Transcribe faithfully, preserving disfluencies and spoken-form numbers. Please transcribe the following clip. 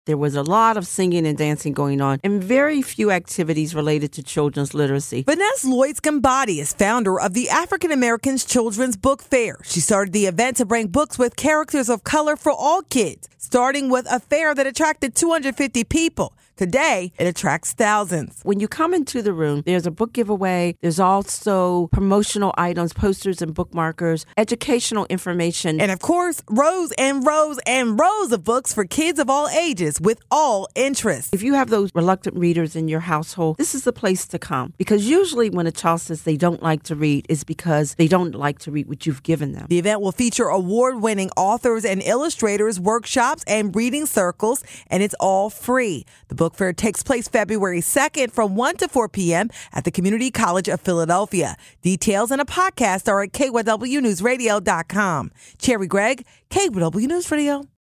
There was a lot of singing and dancing going on and very few activities related to children's literacy. Vanessa Lloyd-Scambati is founder of the African Americans Children's Book Fair. She started the event to bring books with characters of color for all kids, starting with a fair that attracted two hundred fifty people. Today, it attracts thousands. When you come into the room, there's a book giveaway. There's also promotional items, posters and bookmarkers, educational information. And of course, rows and rows and rows of books for kids of all ages with all interests. If you have those reluctant readers in your household, this is the place to come. Because usually when a child says they don't like to read, it's because they don't like to read what you've given them. The event will feature award-winning authors and illustrators, workshops, and reading circles, and it's all free. The book fair takes place February second from one to four p.m. at the Community College of Philadelphia. Details and a podcast are at K Y W news radio dot com. Cherry Gregg, K Y W News Radio.